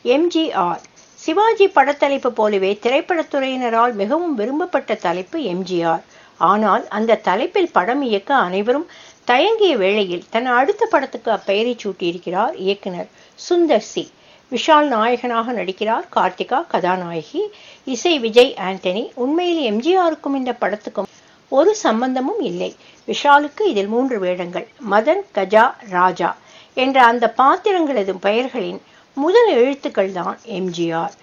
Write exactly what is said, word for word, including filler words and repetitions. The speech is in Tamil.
எம்ஜிஆர். சிவாஜி படத்தலைப்பு போலவே திரைப்படத்துறையினரால் மிகவும் விரும்பப்பட்ட தலைப்பு எம்ஜிஆர். ஆனால் அந்த தலைப்பில் படம் இயக்க அனைவரும் தயங்கிய வேளையில் தன் அடுத்த படத்துக்கு அப்பெயரை சூட்டியிருக்கிறார் இயக்குனர் சுந்தர் சி. விஷால் நாயகனாக நடிக்கிறார். கார்த்திகா கதாநாயகி. இசை விஜய் ஆண்டனி. உண்மையில் எம்ஜிஆருக்கும் இந்த படத்துக்கும் ஒரு சம்பந்தமும் இல்லை. விஷாலுக்கு இதில் மூன்று வேடங்கள். மதன், கஜா, ராஜா என்ற அந்த பாத்திரங்களது பெயர்களின் முதல் எழுத்துக்கள் தான் எம்ஜிஆர்.